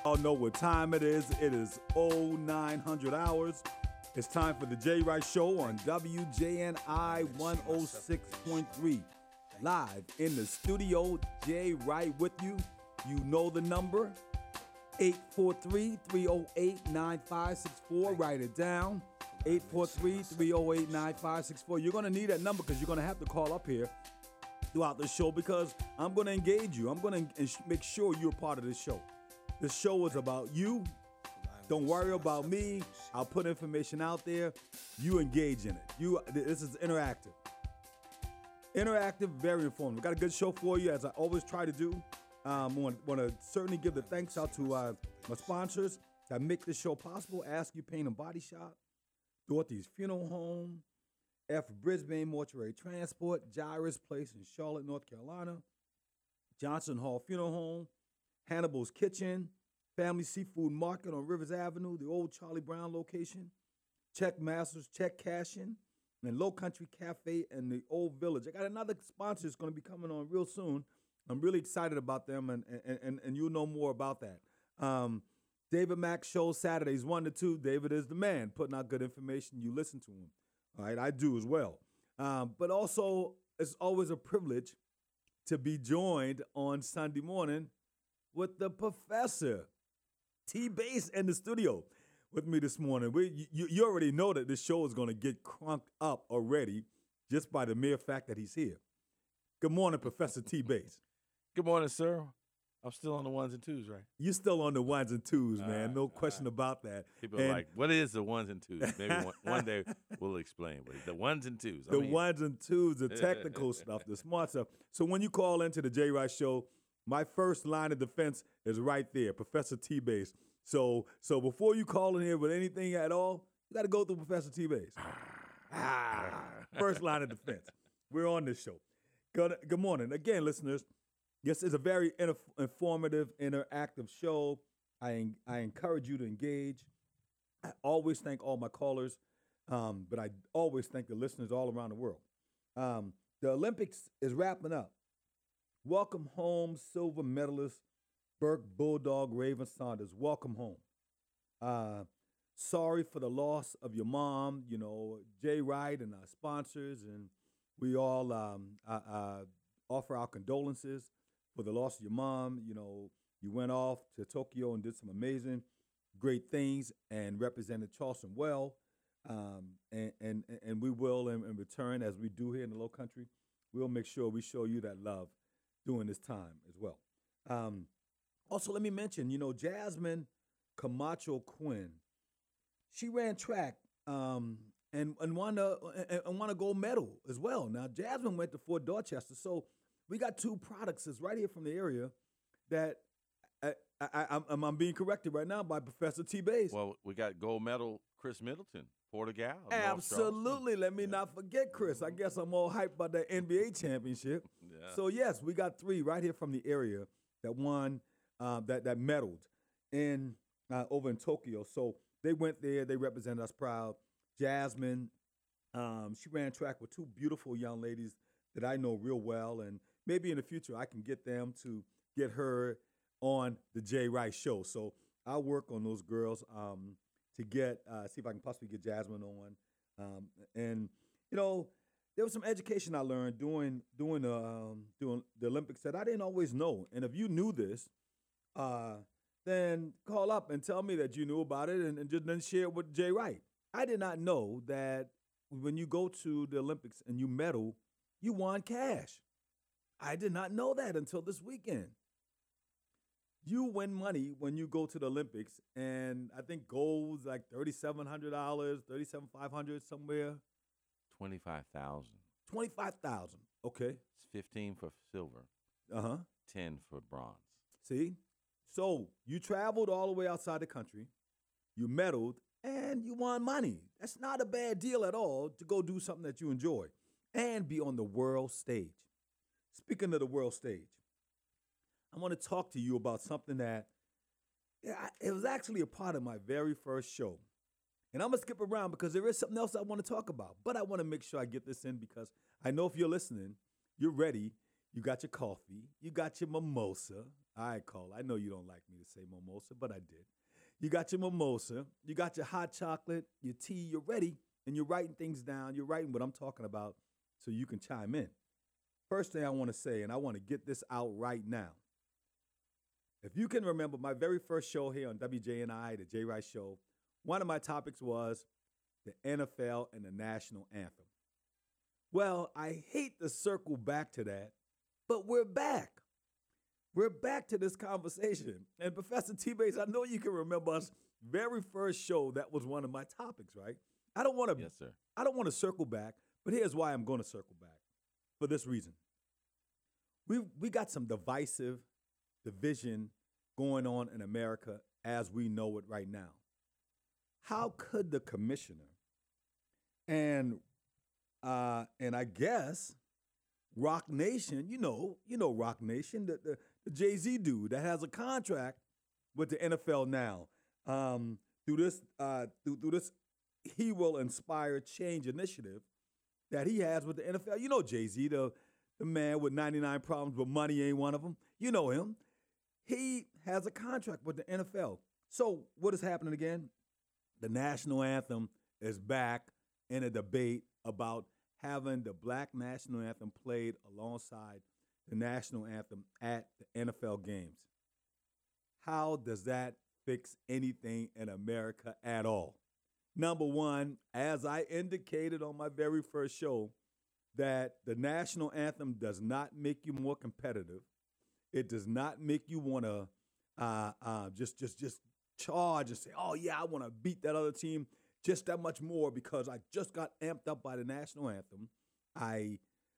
Y'all know what time it is. It is 0900 hours. It's time for the Jay Wright Show on WJNI 106.3. Live in the studio, Jay Wright with you. You know the number, 843-308-9564. Write it down, 843-308-9564. You're going to need that number because you're going to have to call up here throughout the show because I'm going to engage you. I'm going to make sure you're part of the show. The show is about you. Don't worry about me. I'll put information out there. You engage in it. This is interactive. Interactive, very informative. Got a good show for you, as I always try to do. Want to certainly give the thanks out to my sponsors that make this show possible. Ask You Paint and Body Shop, Dorothy's Funeral Home, F. Brisbane Mortuary Transport, Jairus Place in Charlotte, North Carolina, Johnson Hall Funeral Home, Hannibal's Kitchen, Family Seafood Market on Rivers Avenue, the old Charlie Brown location, Check Masters, Check Cashing, and Low Country Cafe and the Old Village. I got another sponsor that's going to be coming on real soon. I'm really excited about them, and you'll know more about that. David Mack Show, Saturdays 1 to 2. David is the man, putting out good information. You listen to him. All right, I do as well. But also, it's always a privilege to be joined on Sunday morning with the Professor T-Bass in the studio with me this morning. You already know that this show is going to get crunked up already just by the mere fact that he's here. Good morning, Professor T-Bass. Good morning, sir. I'm still on the ones and twos, right? You're still on the ones and twos, man. No question about that. People are like, what is the ones and twos? Maybe one day we'll explain. But the ones and twos. The ones and twos, the technical stuff, the smart stuff. So when you call into the Jay Wright Show, my first line of defense is right there, Professor T-Bass. So before you call in here with anything at all, you got to go through Professor T-Bass. First line of defense. We're on this show. Good morning. Again, listeners, this is a very informative, interactive show. I encourage you to engage. I always thank all my callers, but I always thank the listeners all around the world. The Olympics is wrapping up. Welcome home, silver medalist Burke Bulldog Raven Saunders. Welcome home. Sorry for the loss of your mom. You know, Jay Wright and our sponsors, and we all offer our condolences for the loss of your mom. You know, you went off to Tokyo and did some amazing, great things and represented Charleston well. And we will, in return, as we do here in the Low Country, we'll make sure we show you that love during this time as well. Also, let me mention, Jasmine Camacho Quinn, she ran track and won a gold medal as well. Now, Jasmine went to Fort Dorchester, so we got two products that's right here from the area that I'm being corrected right now by Professor T-Bass. Well, we got gold medal Chris Middleton, Portugal. Absolutely. Let me not forget Chris. I guess I'm all hyped about that NBA championship. Yeah. So, yes, we got three right here from the area that won, that medaled over in Tokyo. So they went there. They represented us proud. Jasmine, she ran track with two beautiful young ladies that I know real well, and maybe in the future I can get them to get her on the Jay Wright Show. So I'll work on those girls to get see if I can possibly get Jasmine on. And there was some education I learned doing the Olympics that I didn't always know. And if you knew this, then call up and tell me that you knew about it, and just then share it with Jay Wright. I did not know that when you go to the Olympics and you medal, you won cash. I did not know that until this weekend. You win money when you go to the Olympics, and I think gold's like $3,700, $3,500 somewhere. $25,000. $25,000. Okay. It's 15 for silver. 10 for bronze. See? So you traveled all the way outside the country, you medaled, and you won money. That's not a bad deal at all to go do something that you enjoy and be on the world stage. Speaking of the world stage, I want to talk to you about something that it was actually a part of my very first show. And I'm going to skip around because there is something else I want to talk about. But I want to make sure I get this in because I know if you're listening, you're ready. You got your coffee. You got your mimosa. All right, Cole. I know you don't like me to say mimosa, but I did. You got your mimosa, you got your hot chocolate, your tea, you're ready, and you're writing things down. You're writing what I'm talking about so you can chime in. First thing I want to say, and I want to get this out right now. If you can remember my very first show here on WJNI, the J Rice Show, one of my topics was the NFL and the national anthem. Well, I hate to circle back to that, but we're back. We're back to this conversation. And Professor T-Bates, I know you can remember us very first show. That was one of my topics, right? I don't want to. Yes, sir. I don't want to circle back, but here's why I'm going to circle back. For this reason, we got some divisive division going on in America as we know it right now. How could the commissioner and I guess Rock Nation, you know Rock Nation, the Jay-Z dude that has a contract with the NFL now. Through this He Will Inspire Change initiative that he has with the NFL. You know Jay-Z, the man with 99 problems, but money ain't one of them. You know him. He has a contract with the NFL. So what is happening again? The national anthem is back in a debate about having the black national anthem played alongside the national anthem at the NFL games. How does that fix anything in America at all? Number one, as I indicated on my very first show, that the national anthem does not make you more competitive. It does not make you want to just charge and say, oh, yeah, I want to beat that other team just that much more because I just got amped up by the national anthem. I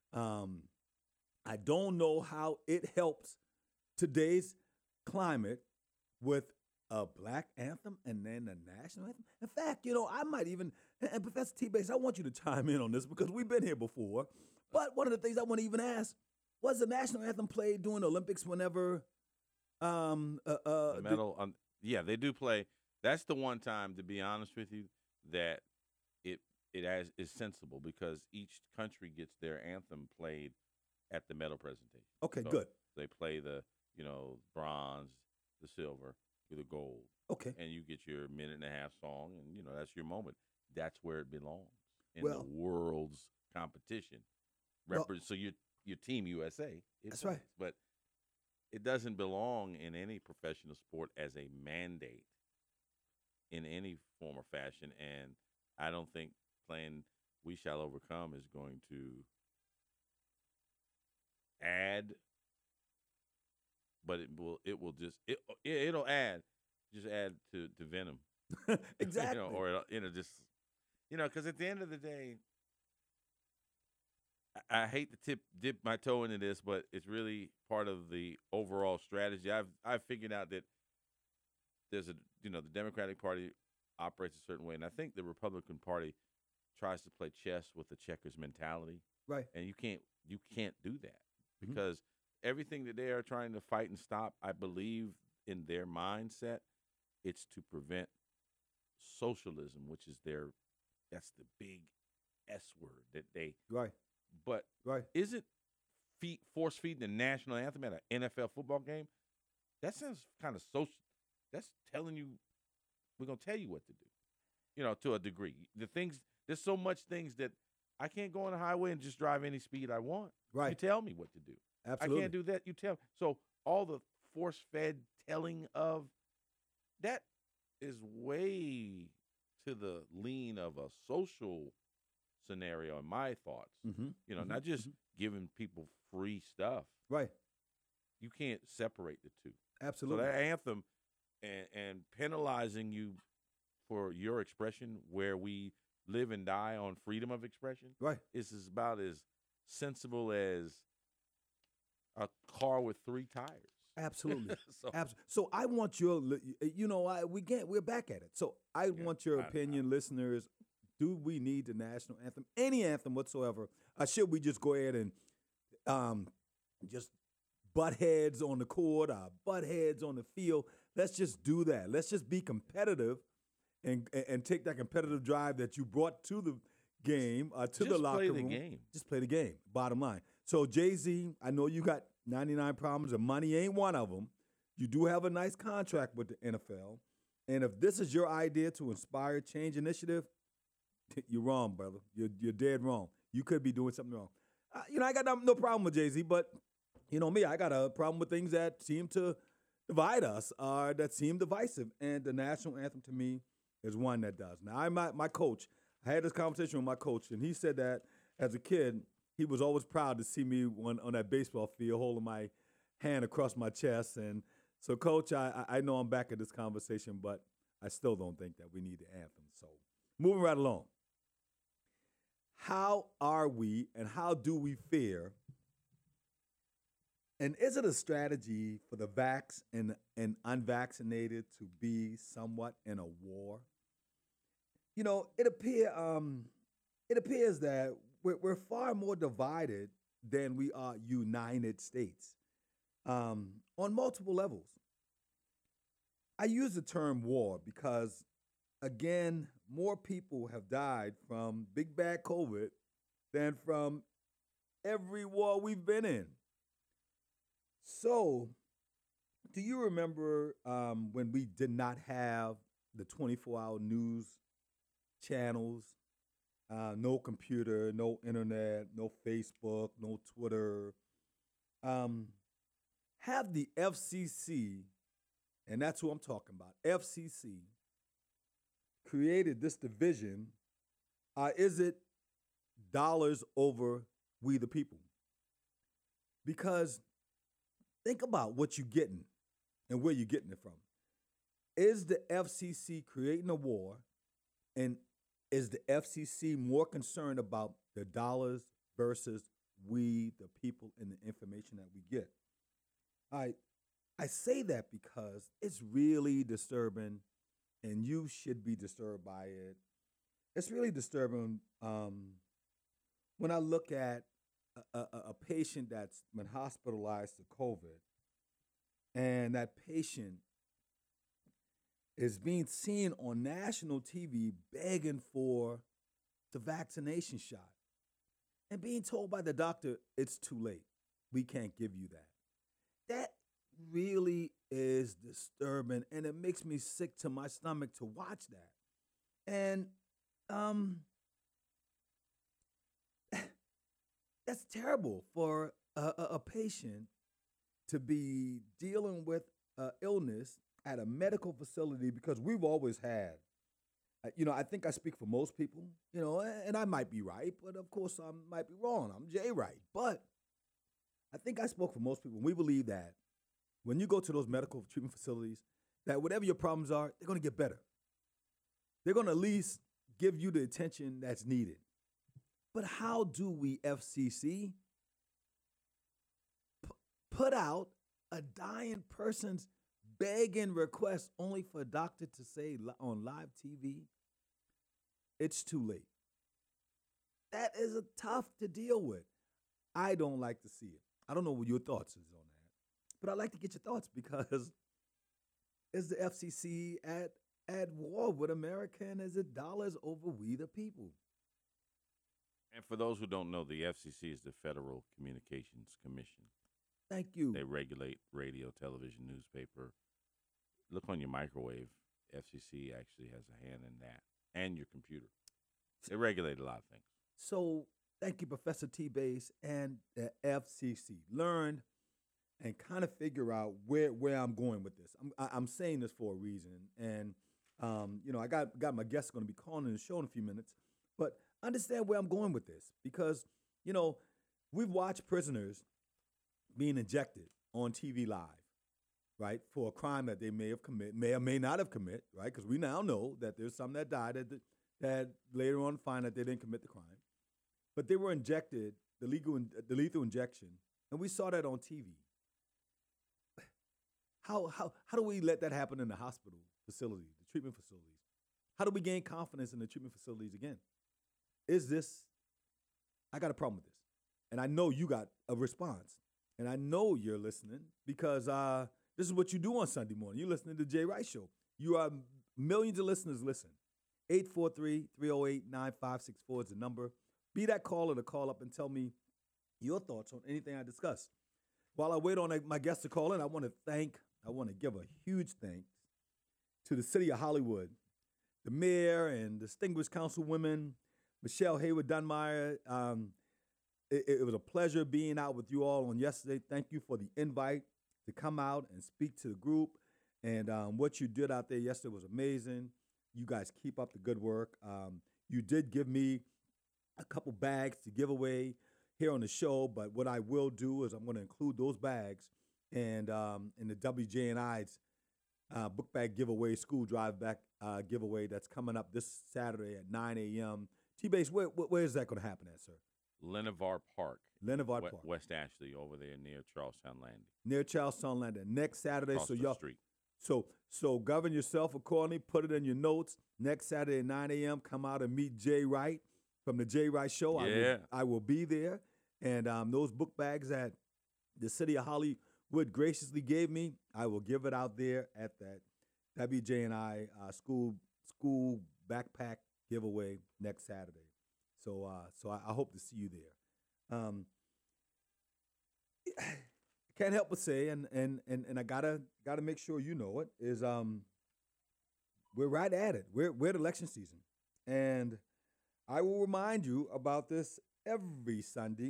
don't know how it helps today's climate with a black anthem and then the national anthem. In fact, I might even, and Professor T-Bates, I want you to chime in on this because we've been here before. But one of the things I want to even ask, was the national anthem played during the Olympics whenever the medal? Yeah, they do play. That's the one time, to be honest with you, that it is sensible because each country gets their anthem played at the medal presentation. Okay, so good. They play the bronze, the silver, the gold. Okay. And you get your minute-and-a-half song, and that's your moment. That's where it belongs in the world's competition. So your team USA. That's right. But it doesn't belong in any professional sport as a mandate in any form or fashion. And I don't think playing "We Shall Overcome" is going to add, but it'll add to venom. Exactly. Because at the end of the day, I hate to dip my toe into this, but it's really part of the overall strategy. I've figured out that there's the Democratic Party operates a certain way, and I think the Republican Party tries to play chess with the checkers mentality. Right. And you can't do that because everything that they are trying to fight and stop, I believe in their mindset, it's to prevent socialism, which is that's the big S word that they right. But isn't force feeding the national anthem at an NFL football game? That sounds kind of social. That's telling you we're gonna tell you what to do. To a degree. There's so much things that I can't go on the highway and just drive any speed I want. Right. You tell me what to do. Absolutely. I can't do that. You tell me. So all the force-fed telling of that is way to the lean of a social scenario in my thoughts. Not just giving people free stuff. Right. You can't separate the two. Absolutely. So that anthem and penalizing you for your expression where we live and die on freedom of expression. Right. Is about as sensible as a car with 3 tires. Absolutely. So I want your, we're back at it. So I want your opinion, listeners. Do we need the national anthem, any anthem whatsoever? Should we just go ahead and just butt heads on the court, butt heads on the field? Let's just do that. Let's just be competitive and take that competitive drive that you brought to the game, the locker room. Just play the game. Just play the game, bottom line. So, Jay-Z, I know you got 99 problems and money ain't one of them. You do have a nice contract with the NFL. And if this is your idea to inspire change initiative, you're wrong, brother. You're dead wrong. You could be doing something wrong. I got no problem with Jay-Z, but you know me, I got a problem with things that seem to divide us, that seem divisive. And the national anthem to me is one that does. Now, my coach, I had this conversation with my coach, and he said that as a kid, he was always proud to see me on that baseball field holding my hand across my chest. And so, Coach, I know I'm back at this conversation, but I still don't think that we need the anthem. So, moving right along. How are we and how do we fare? And is it a strategy for the vax and unvaccinated to be somewhat in a war? You know, it appears that we're far more divided than we are United States on multiple levels. I use the term war because, again, more people have died from big bad COVID than from every war we've been in. So, do you remember when we did not have the 24-hour news channels, no computer, no internet, no Facebook, no Twitter? Have the FCC, and that's who I'm talking about, FCC, created this division? Is it dollars over we the people? Because think about what you're getting and where you're getting it from. Is the FCC creating a war, and is the FCC more concerned about the dollars versus we, the people, and the information that we get? I say that because it's really disturbing, and you should be disturbed by it. It's really disturbing when I look at a patient that's been hospitalized to COVID, and that patient is being seen on national TV begging for the vaccination shot and being told by the doctor, it's too late. We can't give you that. That really is disturbing, and it makes me sick to my stomach to watch that. And that's terrible for a patient to be dealing with illness at a medical facility, because we've always had, I think I speak for most people, and I might be right, but of course I might be wrong. I'm Jay Wright. But I think I spoke for most people. We believe that when you go to those medical treatment facilities, that whatever your problems are, they're going to get better. They're going to at least give you the attention that's needed. But how do we, FCC, put out a dying person's begging request only for a doctor to say on live TV, it's too late? That is tough to deal with. I don't like to see it. I don't know what your thoughts is on that, but I'd like to get your thoughts, because is the FCC at war with America, and is it dollars over we the people? And for those who don't know, the FCC is the Federal Communications Commission. Thank you. They regulate radio, television, newspaper. Look on your microwave. FCC actually has a hand in that, and your computer. They regulate a lot of things. So thank you, Professor T-Base and the FCC. Learn and kind of figure out where I'm going with this. I'm saying this for a reason, and I got my guests going to be calling in the show in a few minutes, but understand where I'm going with this, because we've watched prisoners being injected on TV live, right, for a crime that they may have committed, may or may not have committed, right? Because we now know that there's some that died that later on find that they didn't commit the crime, but they were injected, the lethal injection, and we saw that on TV. How do we let that happen in the hospital facility, the treatment facilities? How do we gain confidence in the treatment facilities again? I got a problem with this, and I know you got a response. And I know you're listening, because this is what you do on Sunday morning. You're listening to the Jay Wright Show. You are millions of listeners listen. 843-308-9564 is the number. Be that caller to call up and tell me your thoughts on anything I discuss. While I wait on my guests to call in, I want to thank I want to give a huge thanks to the city of Hollywood, the mayor and distinguished councilwomen, Michelle Hayward Dunmeyer. It was a pleasure being out with you all on yesterday. Thank you for the invite to come out and speak to the group. And what you did out there yesterday was amazing. You guys keep up the good work. You did give me a couple bags to give away here on the show, but what I will do is I'm going to include those bags and in the WJNI's book bag giveaway, school drive back giveaway that's coming up this Saturday at 9 a.m. T-Base, where is that going to happen at, sir? Lenevar Park. Lenevar Park. West Ashley, over there near Charlestown Landing. Near Charlestown Landing. Next Saturday. Across the street. So govern yourself accordingly. Put it in your notes. Next Saturday at 9 a.m., come out and meet Jay Wright from the Jay Wright Show. Yeah. I will be there. And those book bags that the city of Hollywood graciously gave me, I will give it out there at that WJNI school backpack giveaway next Saturday. So I hope to see you there. Can't help but say, and I gotta make sure you know it, is we're right at it. We're at election season, and I will remind you about this every Sunday.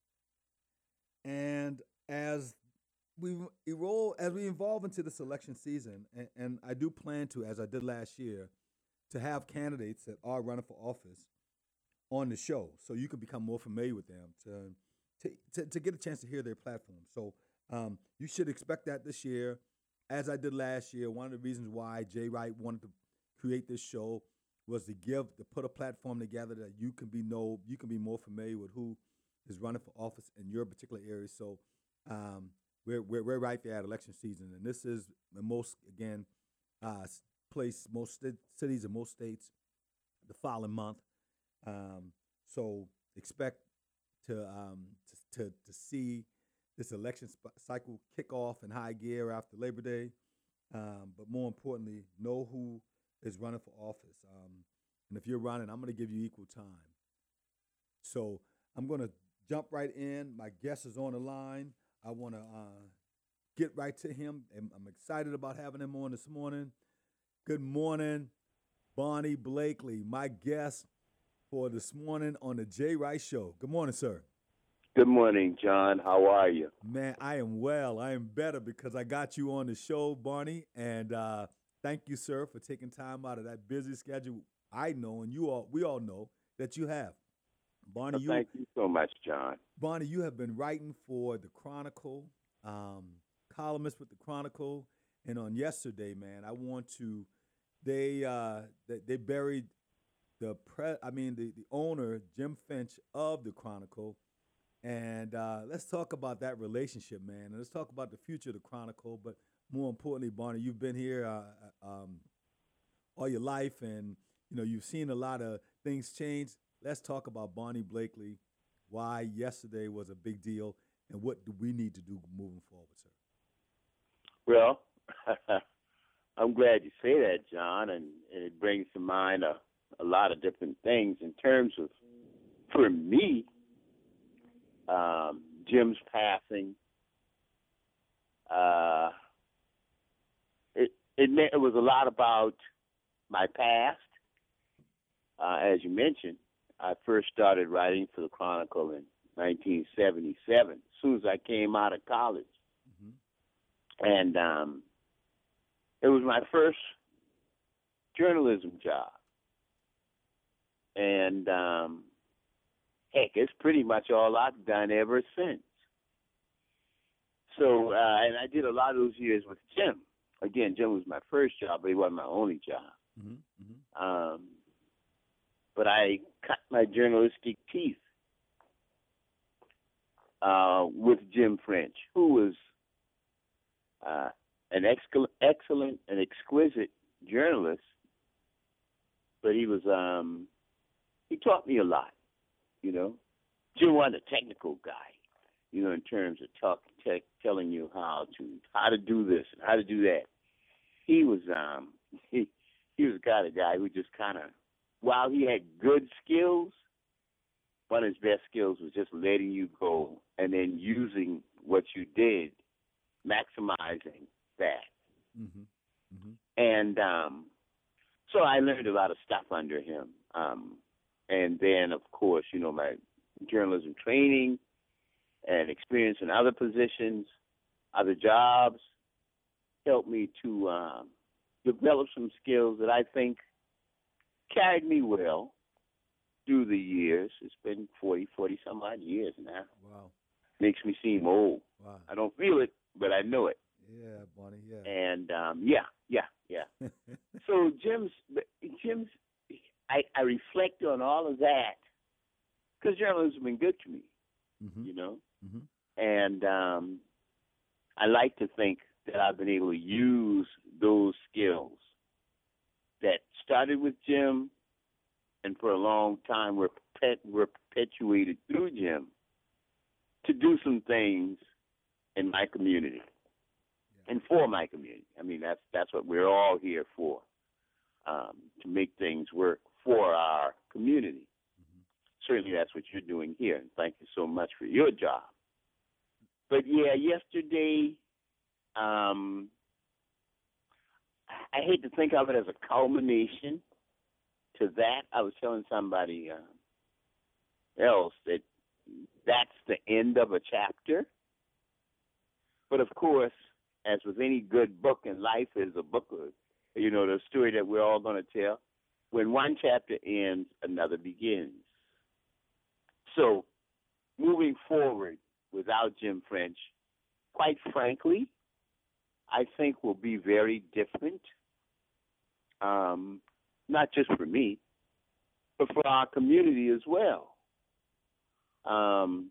And as we evolve into this election season, and I do plan to, as I did last year, to have candidates that are running for office on the show, so you can become more familiar with them, to get a chance to hear their platform. So you should expect that this year, as I did last year. One of the reasons why Jay Wright wanted to create this show was to put a platform together that you can be more familiar with who is running for office in your particular area. So we're right there at election season, and this is the most cities and most states the following month. So expect to see this election cycle kick off in high gear after Labor Day, but more importantly, know who is running for office. And if you're running, I'm going to give you equal time. So I'm going to jump right in. My guest is on the line. I want to get right to him. I'm excited about having him on this morning. Good morning, Barney Blakely, my guest for this morning on the Jay Wright Show. Good morning, sir. Good morning, John. How are you? Man, I am well. I am better because I got you on the show, Barney. And thank you, sir, for taking time out of that busy schedule. I know, and we all know that you have. Barney, thank you so much, John. Barney, you have been writing for the Chronicle, columnist with the Chronicle, and on yesterday, man, they buried the owner, Jim Finch of the Chronicle. And let's talk about that relationship, man. And let's talk about the future of the Chronicle. But more importantly, Barney, you've been here all your life, and you've seen a lot of things change. Let's talk about Barney Blakely, why yesterday was a big deal, and what do we need to do moving forward, sir? Well, I'm glad you say that, John, and it brings to mind a lot of different things in terms of, for me, Jim's passing. It was a lot about my past. As you mentioned, I first started writing for the Chronicle in 1977, as soon as I came out of college. Mm-hmm. And it was my first journalism job. And heck, it's pretty much all I've done ever since. So, and I did a lot of those years with Jim. Again, Jim was my first job, but he wasn't my only job. Mm-hmm. Mm-hmm. But I cut my journalistic teeth with Jim French, who was an excellent and exquisite journalist. But he was he taught me a lot. Jim wasn't a technical guy, in terms of telling you how to do this and how to do that. He was he was a guy who just kind of, while he had good skills, one of his best skills was just letting you go and then using what you did, maximizing that. And so I learned a lot of stuff under him. And then, of course, my journalism training and experience in other positions, other jobs, helped me to develop some skills that I think carried me well through the years. It's been 40 some odd years now. Wow. Makes me seem old. Wow. I don't feel it, but I know it. Yeah, Bonnie, yeah. And yeah. So Jim's, I reflect on all of that because journalism has been good to me, and I like to think that I've been able to use those skills that started with Jim and for a long time were perpetuated through Jim to do some things in my community and for my community. I mean, that's what we're all here for, to make things work for our community. Certainly that's what you're doing here, and thank you so much for your job. But, yeah, yesterday, I hate to think of it as a culmination to that. I was telling somebody else that that's the end of a chapter. But, of course, as with any good book in life is a book, the story that we're all going to tell, when one chapter ends, another begins. So, moving forward without Jim French, quite frankly, I think will be very different, not just for me, but for our community as well. I'm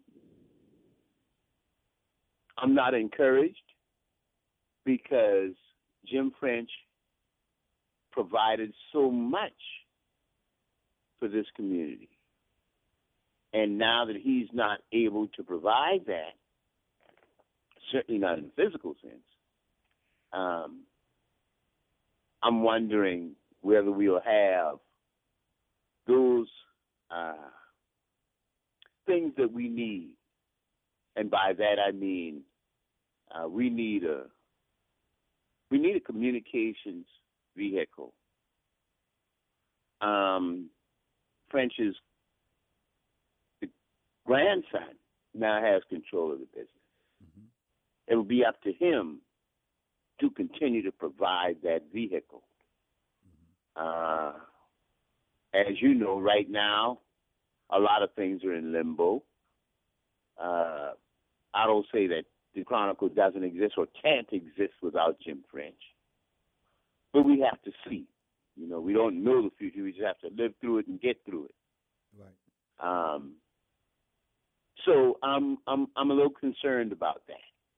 not encouraged because Jim French provided so much for this community. And now that he's not able to provide that, certainly not in a physical sense, I'm wondering whether we'll have those things that we need. And by that I mean we need a communications vehicle. French's grandson now has control of the business. It will be up to him to continue to provide that vehicle. As you know, right now, a lot of things are in limbo. I don't say that the Chronicle doesn't exist or can't exist without Jim French, but we have to see. We don't know the future. We just have to live through it and get through it. Right. So I'm a little concerned about that.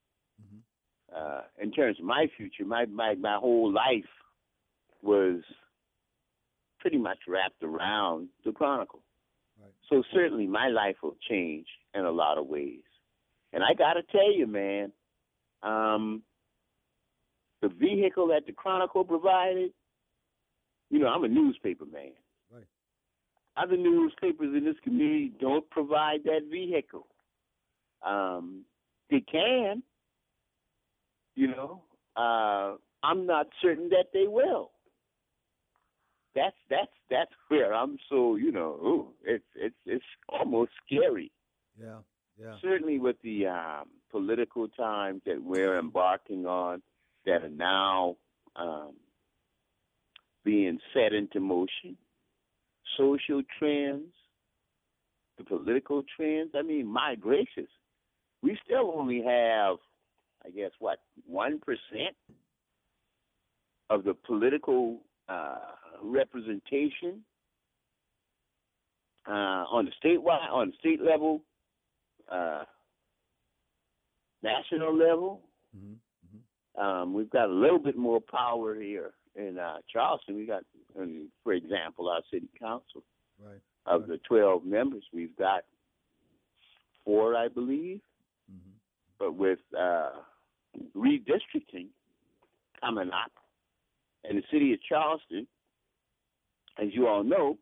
In terms of my future, my whole life was pretty much wrapped around the Chronicle. Right. So certainly my life will change in a lot of ways. And I got to tell you, man, the vehicle that the Chronicle provided, I'm a newspaper man. Right. Other newspapers in this community don't provide that vehicle. They can, I'm not certain that they will. That's where I'm so, it's almost scary. Yeah. Certainly with the political times that we're embarking on that are now being set into motion, social trends, the political trends. I mean, my gracious, we still only have, 1% of the political representation on the state level, national level. We've got a little bit more power here in Charleston. We got, for example, our city council. Right. Of the 12 members, we've got 4, I believe. But with redistricting coming up in the city of Charleston, as you all know,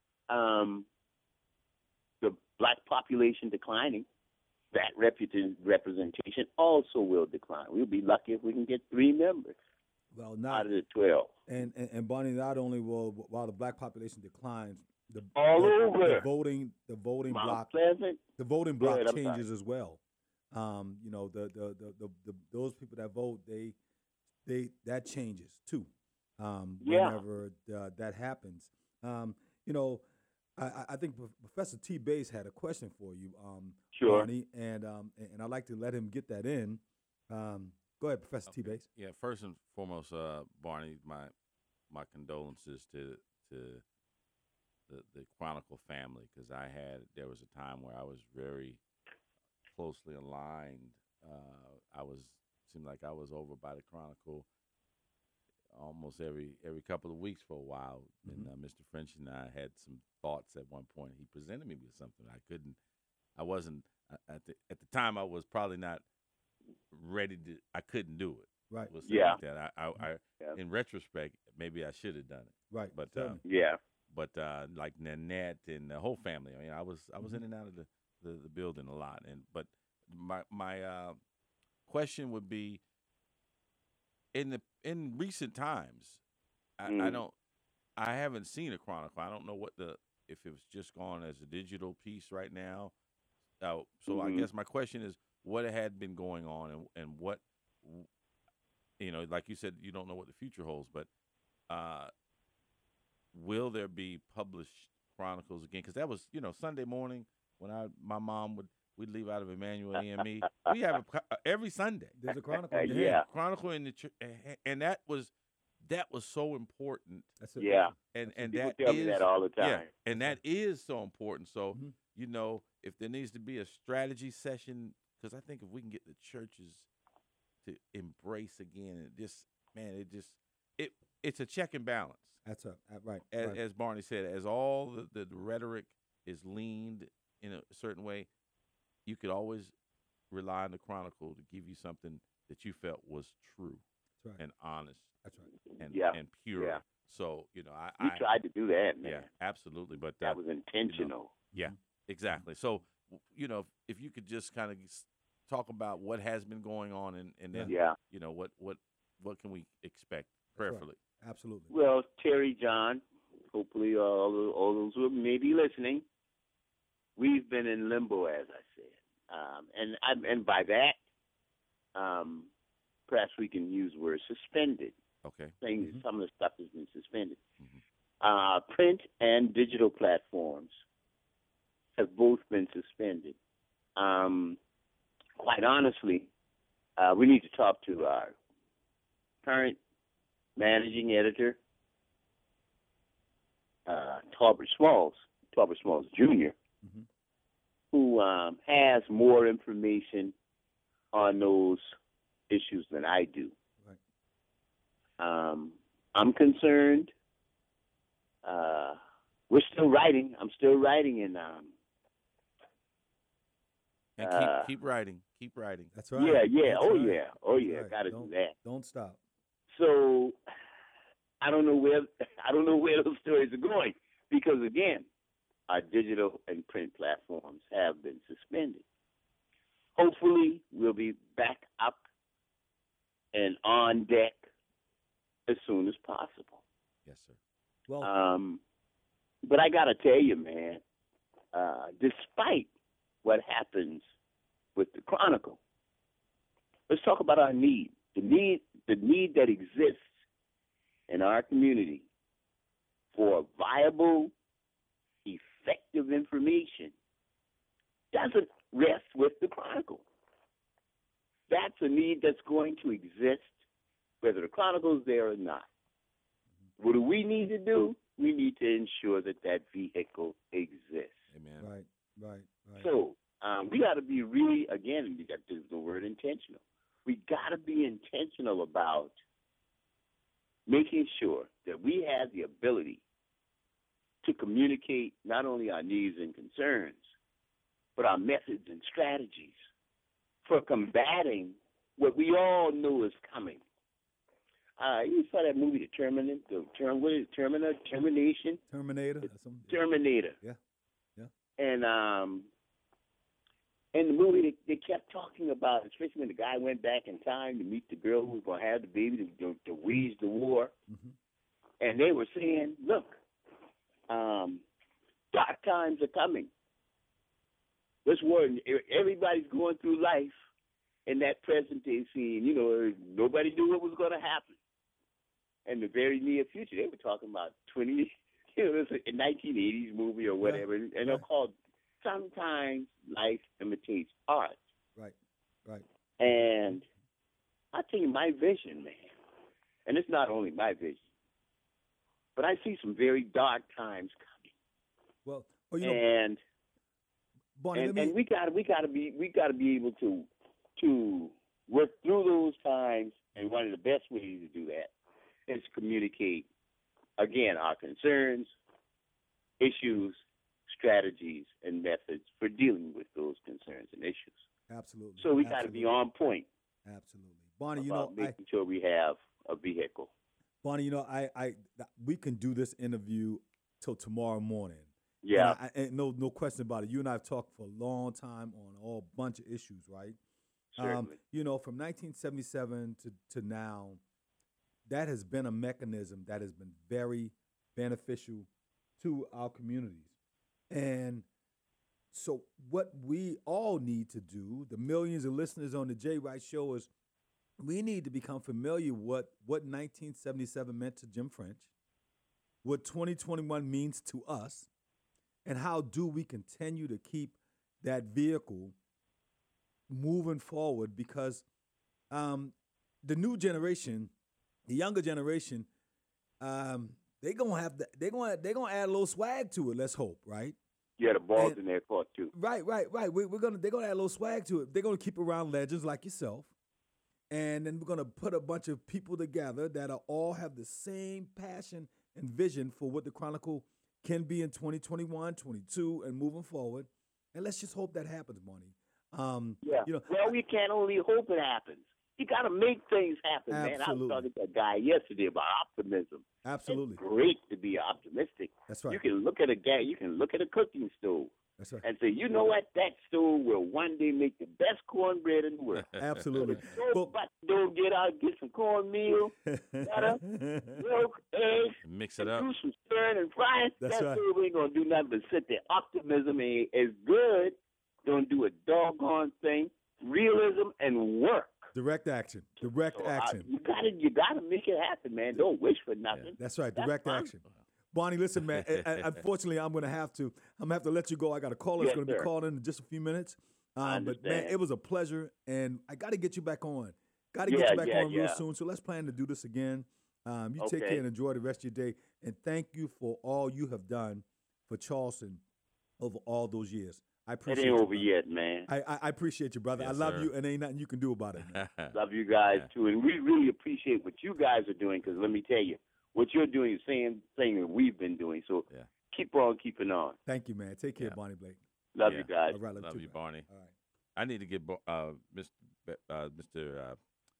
the black population declining, that representation also will decline. We'll be lucky if we can get 3 members. Well, out not of the 12. and Barney. Not only will while the black population declines, the All over. the voting Mount block Pleasant. the voting Go block ahead, I'm sorry. changes as well. You know, the those people that vote, they that changes too. Yeah. Whenever that happens, you know, I think Professor T. Bass had a question for you, Sure. Barney, and I'd like to let him get that in. Go ahead, Professor T. Okay. Bass. Yeah. First and foremost, Barney, my condolences to the Chronicle family, because there was a time where I was very closely aligned. I was seemed like I was over by the Chronicle almost every couple of weeks for a while. And Mr. French and I had some thoughts at one point. He presented me with something I wasn't at the time. I was probably not ready to. I couldn't do it. Right. We'll say Yeah. like that. Yeah. In retrospect, maybe I should have done it. Right. But certainly. Yeah. but like Nanette and the whole family. I mean, I was in and out of the building a lot. And but my question would be, in recent times, I haven't seen a Chronicle. I don't know if it was just gone as a digital piece right now. So I guess my question is, what had been going on, and what, like you said, you don't know what the future holds, but will there be published Chronicles again? Because that was, Sunday morning when my mom we'd leave out of Emmanuel EME. We have every Sunday. There's a Chronicle. Yeah. Chronicle in the church, and that was so important. That's it. Yeah. And People that tell me that all the time. yeah, and that is so important. So Mhm. if there needs to be a strategy session, because I think if we can get the churches to embrace again, it's a check and balance. That's right. As Barney said, as all the rhetoric is leaned in a certain way, you could always rely on the Chronicle to give you something that you felt was true That's right. and honest That's right. and pure. Yeah. So We I tried to do that, man. yeah, absolutely. But That was intentional. yeah, exactly. So if you could just kind of talk about what has been going on, and then Yeah. what can we expect That's right. prayerfully? Absolutely. Well, Terry, John, hopefully all those who may be listening, we've been in limbo, as I said, and by that, perhaps we can use the word suspended. Okay. Things, some of the stuff has been suspended. Mhm. Print and digital platforms have both been suspended. Quite honestly, we need to talk to our current managing editor, Talbert Smalls Jr., Mhm. who has more information on those issues than I do. Right. I'm concerned. We're still writing. I'm still writing, and And keep writing. Keep writing. That's right. yeah. That's Oh right. yeah. Oh That's yeah. right. Got to do that. Don't stop. So I don't know where those stories are going, because again, our digital and print platforms have been suspended. Hopefully, we'll be back up and on deck as soon as possible. Yes, sir. Well, But I got to tell you, man, despite what happens with the Chronicle, let's talk about our need. The need that exists in our community for viable, effective information doesn't rest with the Chronicle. That's a need that's going to exist whether the Chronicle is there or not. What do we need to do? We need to ensure that vehicle exists. Amen. right. So we got to be really, again, we got to use the word intentional. We got to be intentional about making sure that we have the ability to communicate not only our needs and concerns, but our methods and strategies for combating what we all know is coming. You saw that movie, Termination. Terminator. Terminator. Yeah. And In the movie, they kept talking about, especially when the guy went back in time to meet the girl who was going to have the baby to wage the war. Mm-hmm. And they were saying, look, dark times are coming. This war, everybody's going through life in that present day scene. You know, nobody knew what was going to happen. In the very near future, they were talking about 20, you know, it's a 1980s movie or whatever, and they're called Sometimes Life Imitates Art. Right, right. And I tell you, my vision, man, and it's not only my vision, but I see some very dark times coming. Well, you know, and Bonnie, and we gotta be able to work through those times. And one of the best ways to do that is communicate, again, our concerns, issues, strategies, and methods for dealing with those concerns and issues. Absolutely. So we got to be on point. Absolutely, Bonnie. About making sure we have a vehicle. Bonnie, you know, we can do this interview till tomorrow morning. Yeah. And no question about it. You and I have talked for a long time on a whole bunch of issues, right? Certainly. You know, from 1977 to now, that has been a mechanism that has been very beneficial to our communities. And so what we all need to do, the millions of listeners on the Jay Wright Show, is we need to become familiar with what 1977 meant to Jim French, what 2021 means to us, and how do we continue to keep that vehicle moving forward, because the new generation, the younger generation, they're gonna add a little swag to it. Let's hope, right? Yeah, the ball's in their court too. Right. They're gonna add a little swag to it. They're gonna keep around legends like yourself, and then we're gonna put a bunch of people together that all have the same passion and vision for what the Chronicle can be in 2021, 22, and moving forward. And let's just hope that happens, Bonnie. Yeah. You know, well, we can't only hope it happens. You got to make things happen, man. I was talking to a guy yesterday about optimism. Absolutely. It's great to be optimistic. That's right. You can look at a cooking stove. That's right. And say, you know what? That stove will one day make the best cornbread in the world. Absolutely. But don't get some cornmeal, butter, milk, eggs, mix it up, do some stirring and frying. That's that right. stove ain't gonna do nothing but sit there. Optimism is good. Don't do a doggone thing. Realism and work. Direct action. Direct action. You gotta make it happen, man. Don't wish for nothing. Yeah, that's right. Direct action. Bonnie, listen, man. Unfortunately, I'm gonna have to let you go. I got a caller that's gonna be calling in just a few minutes. But man, it was a pleasure, and I got to get you back on. Got to get you back on real soon. So let's plan to do this again. You take care and enjoy the rest of your day. And thank you for all you have done for Charleston over all those years. I appreciate it. It ain't over yet, man. I appreciate you, brother. Yes, I love sir. you, and ain't nothing you can do about it, man. Love you guys, too. And we really appreciate what you guys are doing, because let me tell you, what you're doing is the same thing that we've been doing. So keep on keeping on. Thank you, man. Take care, Bonnie Blake. Love you guys. All right, love you, Barney. All right. I need to get Mr.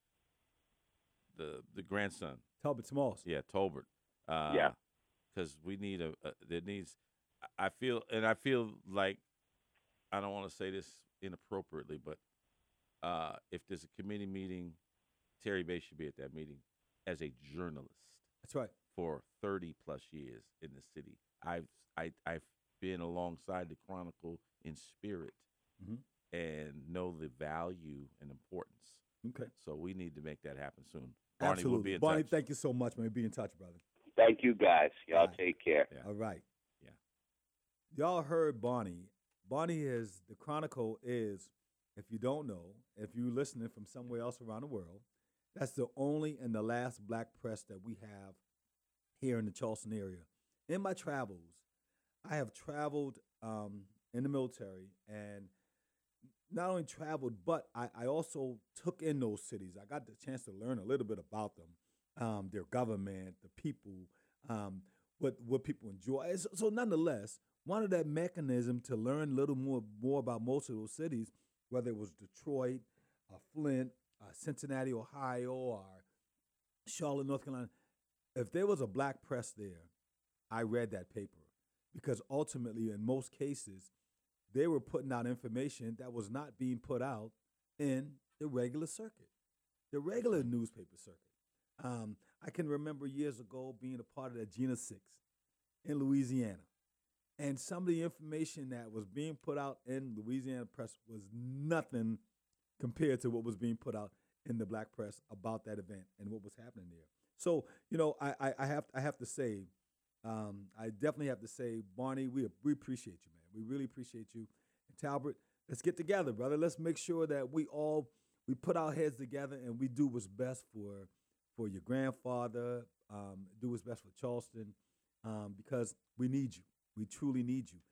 The grandson. Talbot Smalls. Yeah, Tolbert. Because we need there needs. I feel like, I don't want to say this inappropriately, but if there's a committee meeting, Terry Bay should be at that meeting as a journalist. That's right. For 30 plus years in the city, I've been alongside the Chronicle in spirit, and know the value and importance. Okay. So we need to make that happen soon. Barney Absolutely. will be in Barney, touch. thank you so much, man. Be in touch, brother. Thank you, guys. Y'all take care. Yeah. All right. Yeah. Y'all heard Barney. Barney is, the Chronicle is, if you don't know, if you're listening from somewhere else around the world, that's the only and the last black press that we have here in the Charleston area. In my travels, I have traveled in the military, and not only traveled, but I also took in those cities. I got the chance to learn a little bit about them, their government, the people, what people enjoy. So nonetheless, one of that mechanism to learn a little more about most of those cities, whether it was Detroit, Flint, Cincinnati, Ohio, or Charlotte, North Carolina, if there was a black press there, I read that paper, because ultimately, in most cases, they were putting out information that was not being put out in the regular circuit, the regular newspaper circuit. I can remember years ago being a part of that Gina 6 in Louisiana. And some of the information that was being put out in Louisiana press was nothing compared to what was being put out in the black press about that event and what was happening there. So, I have to say, I definitely have to say, Barney, we appreciate you, man. We really appreciate you. And Talbert, let's get together, brother. Let's make sure that we put our heads together and we do what's best for your grandfather, do what's best for Charleston, because we need you. We truly need you.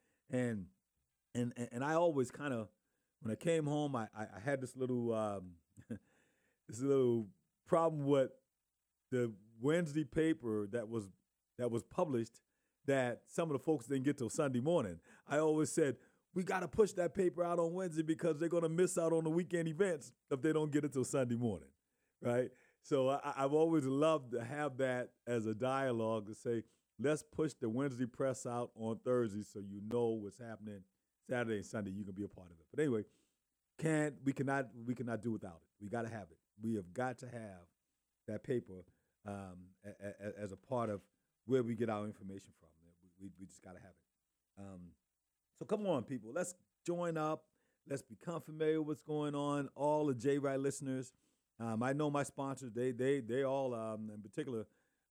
And I always kind of, when I came home, I had this little this little problem with the Wednesday paper that was published that some of the folks didn't get till Sunday morning. I always said, we got to push that paper out on Wednesday because they're going to miss out on the weekend events if they don't get it till Sunday morning, right? So I've always loved to have that as a dialogue to say, let's push the Wednesday press out on Thursday so you know what's happening Saturday and Sunday. You can be a part of it. But anyway, we cannot do without it. We got to have it. We have got to have that paper as a part of where we get our information from. We just got to have it. So come on, people. Let's join up. Let's become familiar with what's going on. All the J. Wright listeners. I know my sponsors. They all, in particular,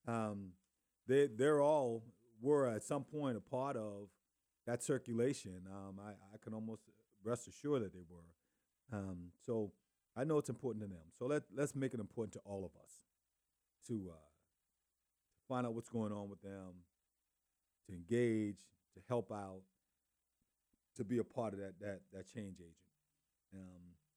they're all were at some point a part of that circulation. I can almost rest assured that they were. So I know it's important to them. So let's make it important to all of us to find out what's going on with them, to engage, to help out, to be a part of that change agent.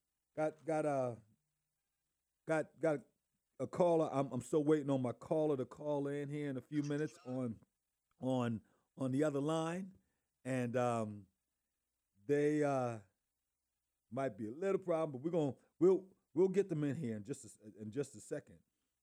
Got a caller. I'm still waiting on my caller to call in here in a few minutes on the other line, and they might be a little problem, but we'll get them in here in just a second.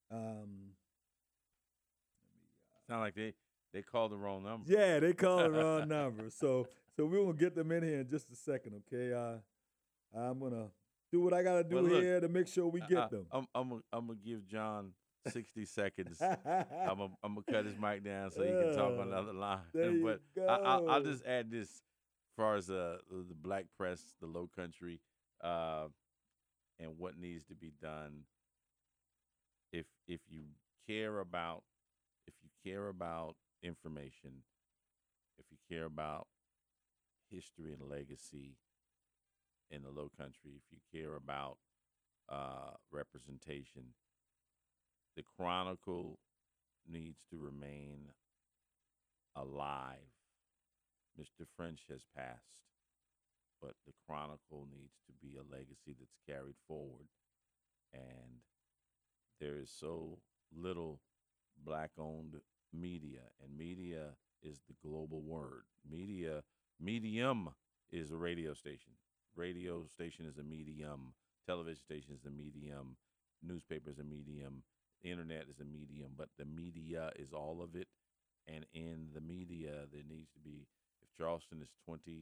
Sound like they called the wrong number. Yeah, they called the wrong number. So we're gonna get them in here in just a second, okay? I'm gonna do what I gotta do here to make sure we get them. I'm gonna give John 60 seconds. I'm gonna cut his mic down so he can talk on the other line. But I'll just add this as far as the black press, the Low Country, and what needs to be done. If you care about information, if you care about history and legacy in the Low Country, if you care about representation, the Chronicle needs to remain alive. Mr. French has passed, but the Chronicle needs to be a legacy that's carried forward. And there is so little black-owned media, and media is the global word. Medium is a radio station. Radio station is a medium. Television station is a medium. Newspaper is a medium. Internet is a medium. But the media is all of it. And in the media, there needs to be, if Charleston is 26%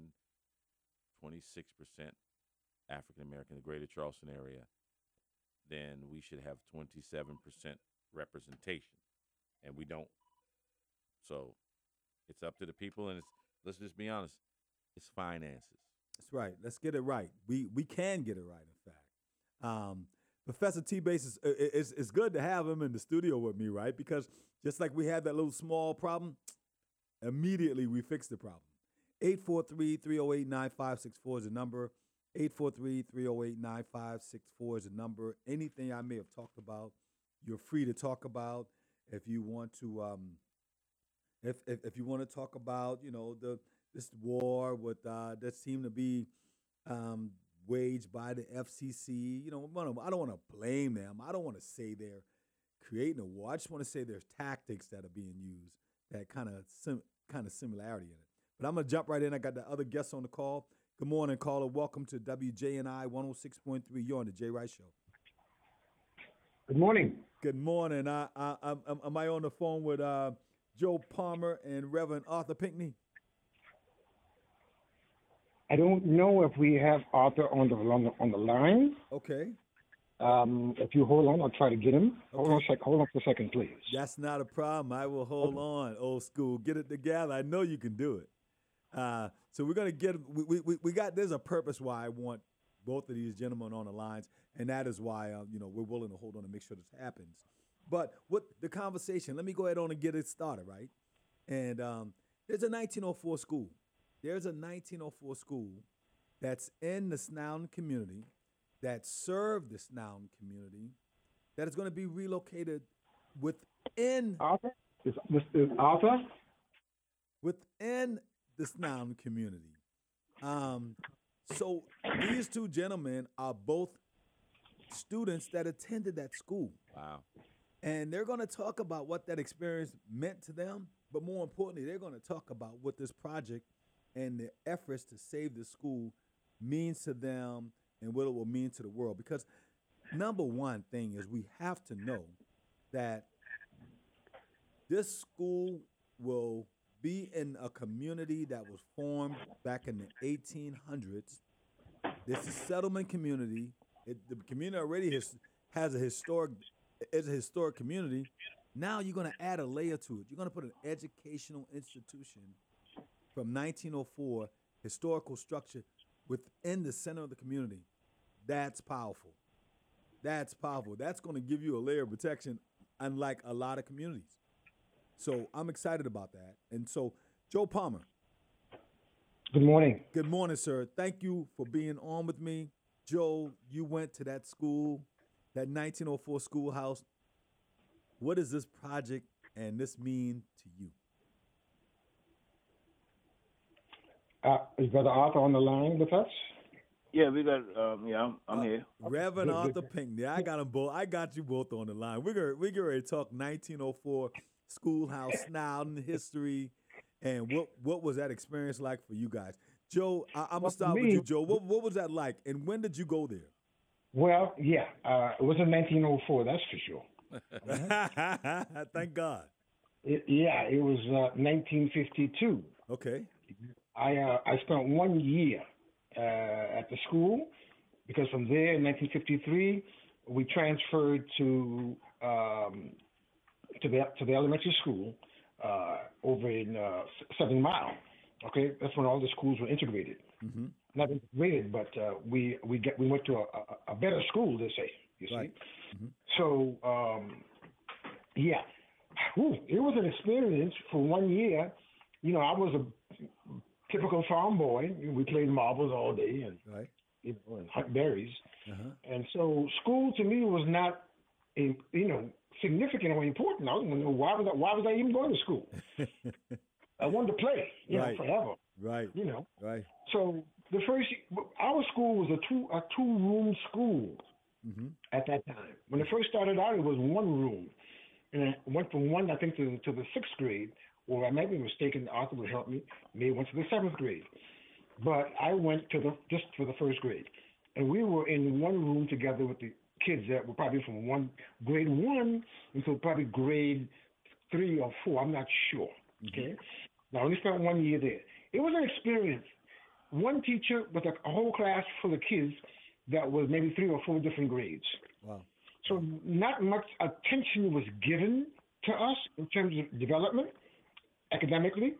African American, the greater Charleston area, then we should have 27% representation. And we don't. So it's up to the people, and let's just be honest, it's finances. That's right. Let's get it right. We can get it right, in fact. Professor T-Bass, it's good to have him in the studio with me, right? Because just like we had that little small problem, immediately we fixed the problem. 843-308-9564 is the number. 843-308-9564 is the number. Anything I may have talked about, you're free to talk about. If you want to, if you want to talk about, this war with that seemed to be waged by the FCC. I don't want to blame them. I don't want to say they're creating a war. I just want to say there's tactics that are being used that kind of similarity in it. But I'm gonna jump right in. I got the other guests on the call. Good morning, caller. Welcome to WJNI 106.3. You're on the Jay Wright Show. Good morning. Good morning. Am I on the phone with Joe Palmer and Reverend Arthur Pinckney? I don't know if we have Arthur on the line. Okay. If you hold on, I'll try to get him. Okay. Hold on for a second, please. That's not a problem. I will hold on, old school. Get it together. I know you can do it. So we're gonna get. We got. There's a purpose why I want both of these gentlemen on the lines, and that is why we're willing to hold on to make sure this happens. But what the conversation? Let me go ahead on and get it started, right? And there's a 1904 school. There's a 1904 school that's in the Snowden community, that served the Snowden community, that is going to be relocated within Arthur? Is Arthur? within the Snowden community. So these two gentlemen are both students that attended that school. Wow. And they're going to talk about what that experience meant to them, but more importantly, they're going to talk about what this project and the efforts to save the school means to them and what it will mean to the world. Because number one thing is we have to know that this school will be in a community that was formed back in the 1800s. This is a settlement community. The community already has a historic community. Now you're going to add a layer to it. You're going to put an educational institution from 1904, historical structure within the center of the community. That's powerful. That's powerful. That's going to give you a layer of protection, unlike a lot of communities. So I'm excited about that. And so, Joe Palmer. Good morning. Good morning, sir. Thank you for being on with me. Joe, you went to that school, that 1904 schoolhouse. What does this project and this mean to you? Is Brother Arthur on the line with us? Yeah, we got. I'm here. Reverend Arthur Pinckney. I got them both. I got you both on the line. We're ready to talk 1904 schoolhouse, Snowden history, and what was that experience like for you guys? Joe, I'm gonna start with you, Joe. What was that like, and when did you go there? Well, yeah, it was in 1904. That's for sure. Thank God. It was 1952. Okay. I spent 1 year at the school because from there in 1953 we transferred to the elementary school over in 7 Mile. Okay, that's when all the schools were integrated. Mm-hmm. Not integrated, but we went to a better school, they say. You see, right. Mm-hmm. So it was an experience for 1 year. You know, I was a typical farm boy. We played marbles all day and right. And hunt berries. Uh-huh. And so school to me was not, significant or important. I didn't know why was I even going to school. I wanted to play, right. Forever. Right. Right. So our school was a two-room school mm-hmm. at that time. When it first started out, it was one room, and it went from one, I think, to the 6th grade. Or I might be mistaken. Arthur would help me. Maybe went to the 7th grade, but I went just for the 1st grade, and we were in one room together with the kids that were probably from grade 1 until probably grade 3 or 4. I'm not sure. Mm-hmm. Okay. Now I only spent 1 year there. It was an experience. One teacher with a whole class full of kids that was maybe 3 or 4 different grades. Wow. So not much attention was given to us in terms of development, academically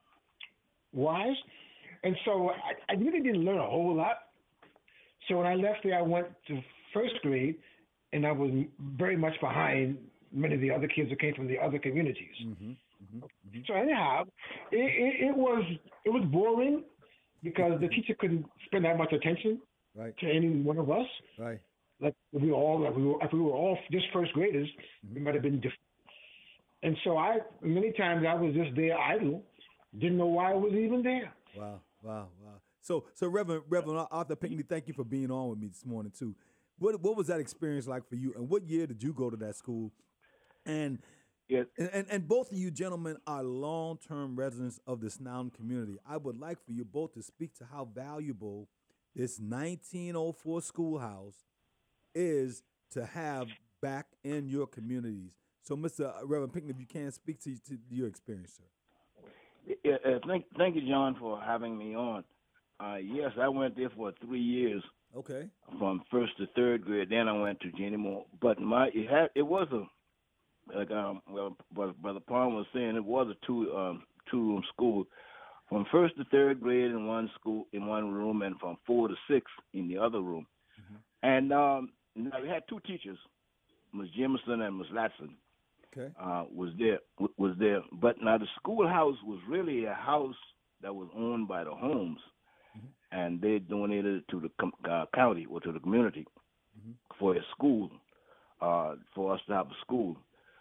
wise. And so I really didn't learn a whole lot. So when I left there, I went to 1st grade, and I was very much behind many of the other kids that came from the other communities. Mm-hmm. Mm-hmm. Mm-hmm. So anyhow, it was boring because the teacher couldn't spend that much attention right. to any one of us. Right. Like if we were all just 1st graders, mm-hmm. we might have been different. And so many times I was just there idle, didn't know why I was even there. Wow. So Reverend Arthur Pinckney, thank you for being on with me this morning too. What was that experience like for you, and what year did you go to that school? And yes. and both of you gentlemen are long-term residents of the Snowden community. I would like for you both to speak to how valuable this 1904 schoolhouse is to have back in your communities. So, Mr. Reverend Pinckney, if you can speak to your experience, sir. Yeah, thank you, John, for having me on. Yes, I went there for 3 years, Okay. from first to third grade. Then I went to Jenny Moore. But it was a like Brother Palmer was saying, it was a two room school, from first to third grade in one school in one room, and from four to six in the other room. Hmm. And now we had two teachers, Ms. Jemison and Ms. Latson. Okay. Was there. But now the schoolhouse was really a house that was owned by the Holmes, Hmm. and they donated it to the county or to the community Hmm. for a school, for us to have a school.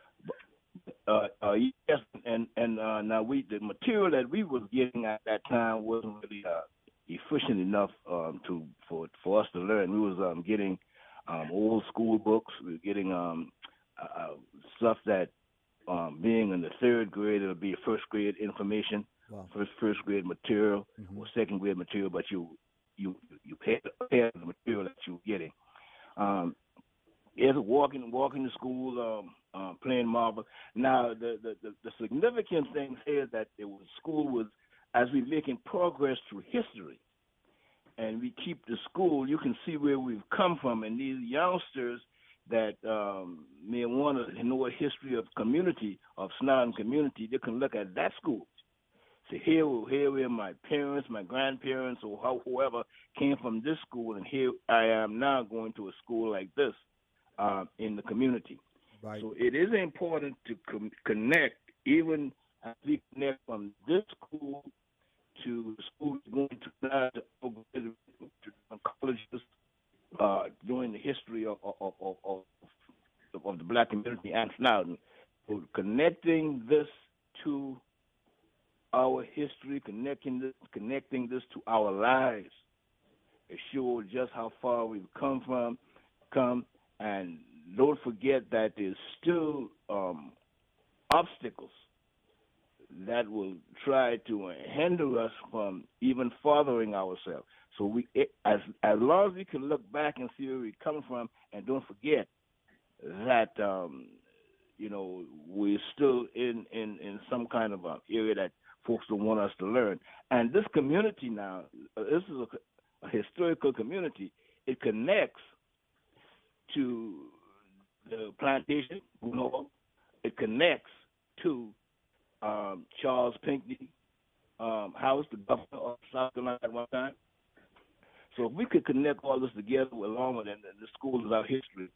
Yes, and now the material that we was getting at that time wasn't really efficient enough for us to learn. We was getting old school books. We were getting stuff that being in the third grade, it'll be first grade information, Wow. first grade material Hmm. or second grade material, but you pay the material that you're getting. Um, is walking to school, playing marble. Now, the significant thing here that school was, as we're making progress through history, and we keep the school, you can see where we've come from. And these youngsters that may want to know a history of community, of Snowden community, they can look at that school. So here were my parents, my grandparents, or whoever came from this school, and here I am now going to a school like this in the community. Right. So it is important to connect, even as we connect from this school to schools going to now to colleges, during the history of the black community and Snowden. So connecting this to our history, connecting this to our lives, it shows just how far we've come, and don't forget that there's still obstacles that will try to hinder us from even fathering ourselves. So as long as we can look back and see where we're coming from, and don't forget that we're still in some kind of area that folks don't want us to learn. And this community now, this is a historical community. It connects to the plantation, it connects to Charles Pinckney House, the governor of South Carolina at one time. So if we could connect all this together along with the schools of our history,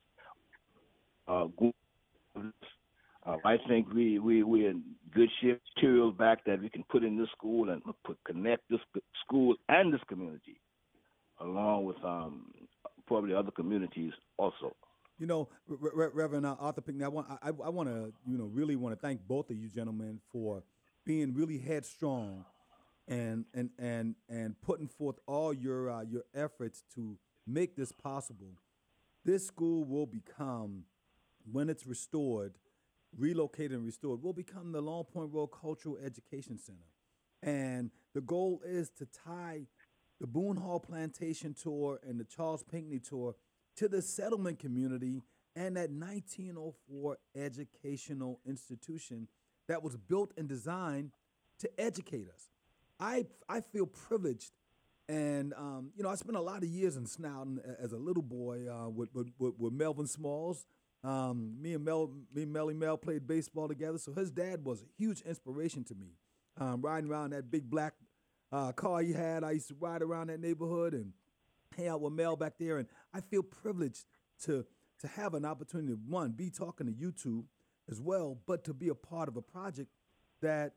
I think we're in good shape. Materials back that we can put in this school and connect this school and this community, along with probably other communities also. You know, Reverend Arthur Pinckney, I want to, really want to thank both of you gentlemen for being really headstrong and putting forth all your efforts to make this possible. This school will become, when it's restored, relocated and restored, will become the Long Point Road Cultural Education Center. And the goal is to tie the Boone Hall Plantation Tour and the Charles Pinckney Tour to the settlement community and that 1904 educational institution that was built and designed to educate us. I feel privileged, and I spent a lot of years in Snowden as a little boy with Melvin Smalls. Me and Melly Mel played baseball together, so his dad was a huge inspiration to me. Riding around that big black car he had, I used to ride around that neighborhood and hang out with Mel back there, and I feel privileged to have an opportunity to, one, be talking to you two as well, but to be a part of a project that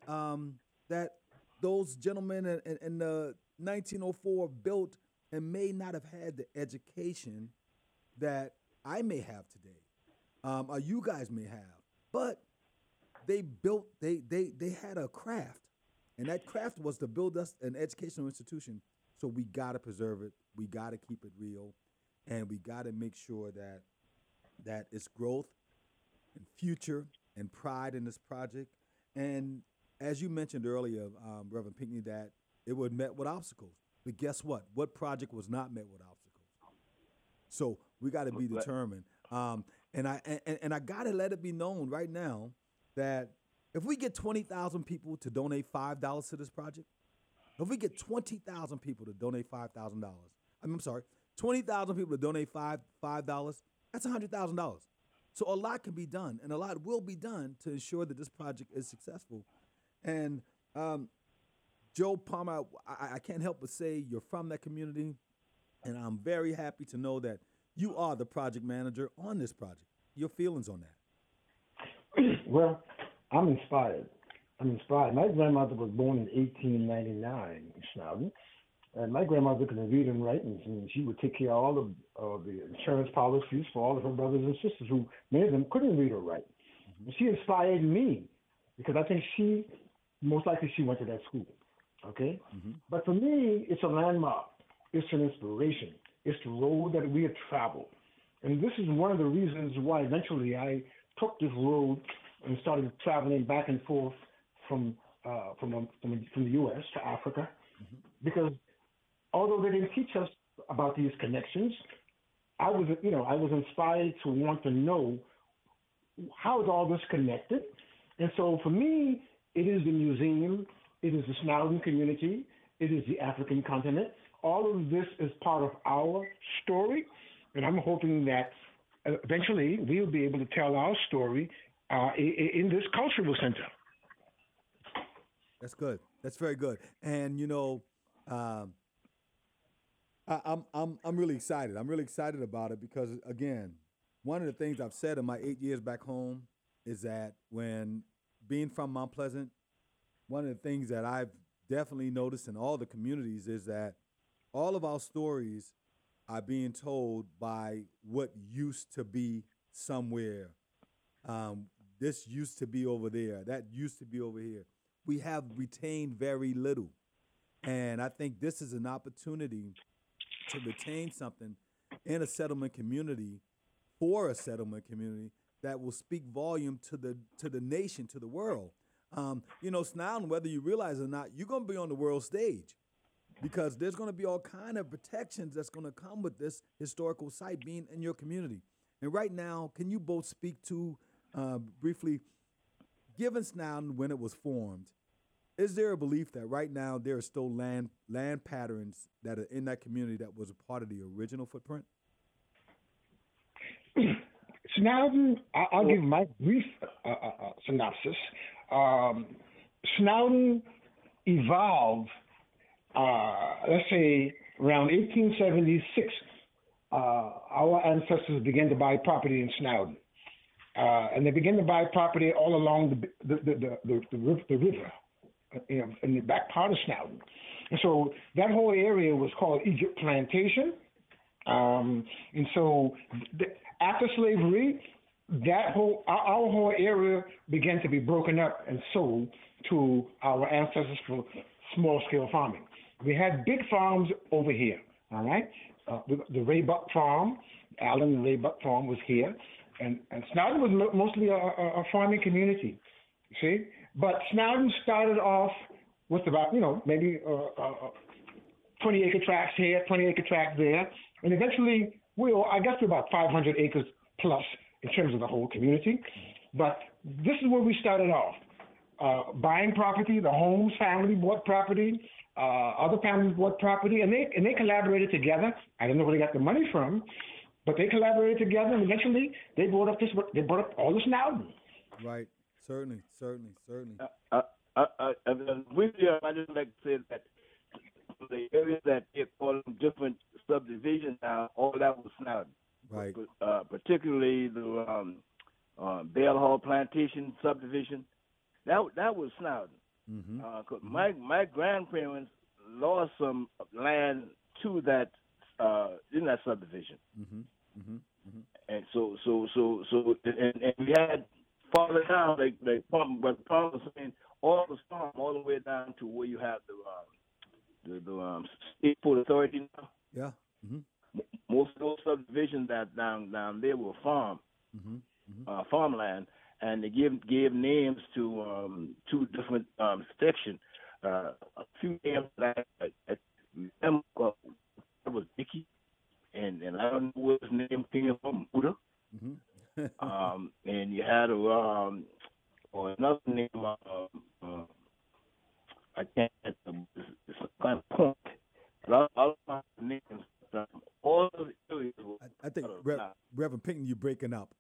those gentlemen in the 1904 built and may not have had the education that I may have today, or you guys may have, but they had a craft, and that craft was to build us an educational institution. So we got to preserve it. We got to keep it real, and we got to make sure that it's growth and future and pride in this project. And as you mentioned earlier, Reverend Pinckney, that it was met with obstacles. But guess what? What project was not met with obstacles? So we got to be determined. And I got to let it be known right now that if we get 20,000 people to donate $5 to this project, If we get 20,000 people to donate $5,000, I'm sorry, 20,000 people to donate $5, that's $100,000. So a lot can be done, and a lot will be done to ensure that this project is successful. And Joe Palmer, I can't help but say you're from that community, and I'm very happy to know that you are the project manager on this project. Your feelings on that? Well, I'm inspired. My grandmother was born in 1899 in Snowden, and my grandmother could read and write, and she would take care of all of the insurance policies for all of her brothers and sisters who, many of them, couldn't read or write. Mm-hmm. And she inspired me because I think most likely she went to that school, okay? Mm-hmm. But for me, it's a landmark. It's an inspiration. It's the road that we have traveled. And this is one of the reasons why eventually I took this road and started traveling back and forth from the U.S. to Africa, mm-hmm. because although they didn't teach us about these connections, I was inspired to want to know how is all this connected. And so for me, it is the museum, it is the Snowden community, it is the African continent. All of this is part of our story, and I'm hoping that eventually we'll be able to tell our story in this cultural center. That's good. That's very good. And I'm really excited. I'm really excited about it because, again, one of the things I've said in my 8 years back home is that when being from Mount Pleasant, one of the things that I've definitely noticed in all the communities is that all of our stories are being told by what used to be somewhere. This used to be over there. That used to be over here. We have retained very little. And I think this is an opportunity to retain something in a settlement community, for a settlement community, that will speak volume to the nation, to the world. Snowden, whether you realize it or not, you're going to be on the world stage because there's going to be all kind of protections that's going to come with this historical site being in your community. And right now, can you both speak to, briefly, given Snowden when it was formed, is there a belief that right now there are still land patterns that are in that community that was a part of the original footprint? Snowden, I'll give my brief synopsis. Snowden evolved, let's say, around 1876. Our ancestors began to buy property in Snowden. And they began to buy property all along the river, in the back part of Snowden. And so that whole area was called Egypt Plantation. And so after slavery, our whole area began to be broken up and sold to our ancestors for small-scale farming. We had big farms over here, all right? The Raybuck Farm, Allen Raybuck Farm was here. And Snowden was mostly a farming community, you see? But Snowden started off with about, maybe 20-acre tracts here, 20-acre tract there. And eventually, I guess we're about 500 acres plus in terms of the whole community. But this is where we started off. Buying property, the Holmes family bought property, other families bought property, and they collaborated together. I don't know where they got the money from, but they collaborated together, and eventually they brought up all this Snowden. Right. Certainly. I just like to say that the areas that they call them different subdivisions now, all that was Snowden. Right. Particularly the Bell Hall Plantation subdivision, that was Snowden. Mm-hmm. My grandparents lost some land to that in that subdivision. Mm-hmm. Mm-hmm. Mm-hmm. And so and we had farther down, like Paul was saying, all the farm all the way down to where you have the state port authority now. Yeah. Mm-hmm. Most of those subdivisions that down there were farm, farmland, and they gave names to two different sections. A few names that I remember was Dickey, and I don't know where his name came from, Buddha. Mm-hmm. And you had another name. I can't. kind of point. But all my names, all of the areas were I think Reverend Pinckney, you're breaking up.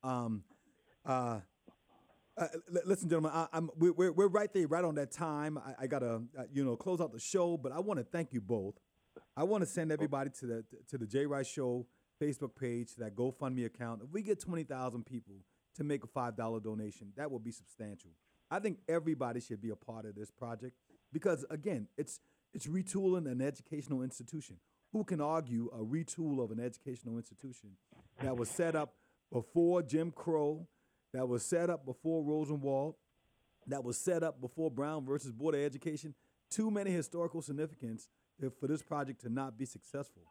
Listen, gentlemen, we're right there, right on that time. I gotta close out the show, but I want to thank you both. I want to send everybody to the Jay Rice Show Facebook page, that GoFundMe account. If we get 20,000 people to make a $5 donation, that will be substantial. I think everybody should be a part of this project because, again, it's retooling an educational institution. Who can argue a retool of an educational institution that was set up before Jim Crow, that was set up before Rosenwald, that was set up before Brown versus Board of Education? Too many historical significance for this project to not be successful.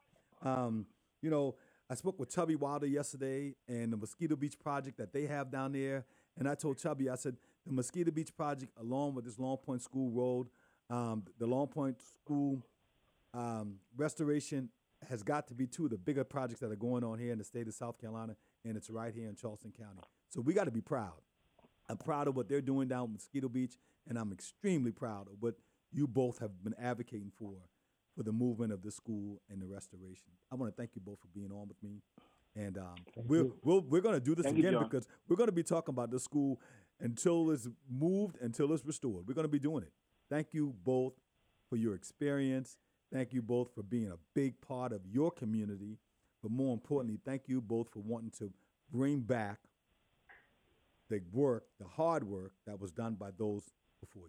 I spoke with Chubby Wilder yesterday and the Mosquito Beach project that they have down there. And I told Chubby, I said, the Mosquito Beach project, along with this Long Point School Road, the Long Point School restoration has got to be two of the bigger projects that are going on here in the state of South Carolina, and it's right here in Charleston County. So we got to be proud. I'm proud of what they're doing down at Mosquito Beach, and I'm extremely proud of what you both have been advocating for the movement of the school and the restoration. I want to thank you both for being on with me. And we're going to do this again because we're going to be talking about this school until it's moved, until it's restored. We're going to be doing it. Thank you both for your experience. Thank you both for being a big part of your community. But more importantly, thank you both for wanting to bring back the work, the hard work that was done by those before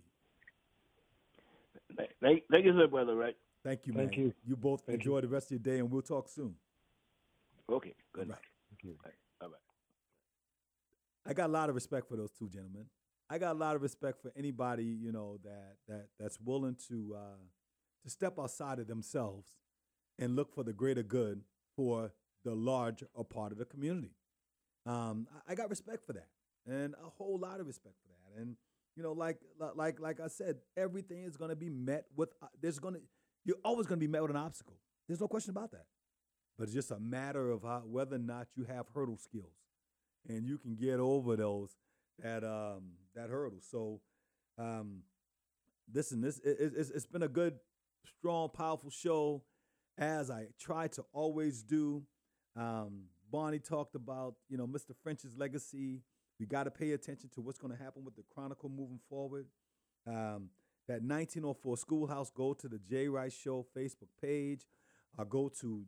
you. Thank you, sir, brother, right? Thank you, man. Thank you. You both enjoy the rest of your day, and we'll talk soon. Okay, good. Right. Thank you. Bye-bye. I got a lot of respect for those two gentlemen. I got a lot of respect for anybody, that's willing to step outside of themselves and look for the greater good for the larger part of the community. I got respect for that, and a whole lot of respect for that. And like I said, everything is going to be met with. You're always going to be met with an obstacle. There's no question about that. But it's just a matter of whether or not you have hurdle skills, and you can get over that hurdle. So, listen, it's been a good, strong, powerful show, as I try to always do. Bonnie talked about Mr. French's legacy. We got to pay attention to what's going to happen with the Chronicle moving forward. That 1904 Schoolhouse, go to the Jay Rice Show Facebook page, or go to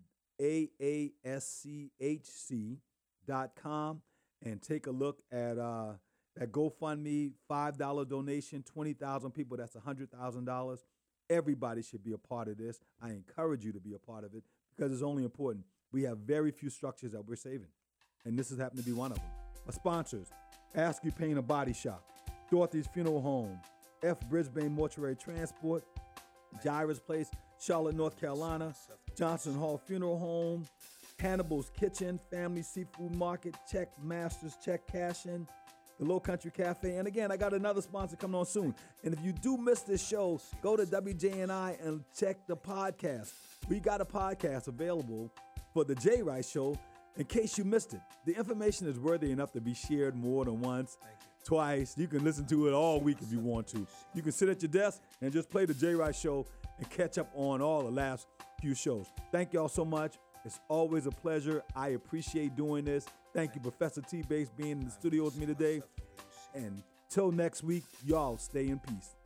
AASCHC.com and take a look at that GoFundMe $5 donation, 20,000 people, that's $100,000. Everybody should be a part of this. I encourage you to be a part of it because it's only important. We have very few structures that we're saving, and this has happened to be one of them. My sponsors, Askew Paint and Body Shop, Dorothy's Funeral Home, F. Brisbane Mortuary Transport, Jairus Place, Charlotte, North Carolina, Johnson Hall Funeral Home, Hannibal's Kitchen, Family Seafood Market, Check Masters, Check Cashin', the Low Country Cafe. And again, I got another sponsor coming on soon. And if you do miss this show, go to WJNI and check the podcast. We got a podcast available for the Jay Rice Show in case you missed it. The information is worthy enough to be shared more than once, twice. You can listen to it all week if you want to. You can sit at your desk and just play the Jay Rice Show and catch up on all the last few shows. Thank y'all so much. It's always a pleasure. I appreciate doing this. Thank you, Professor T-Base, being in the studio with me today. And till next week, y'all stay in peace.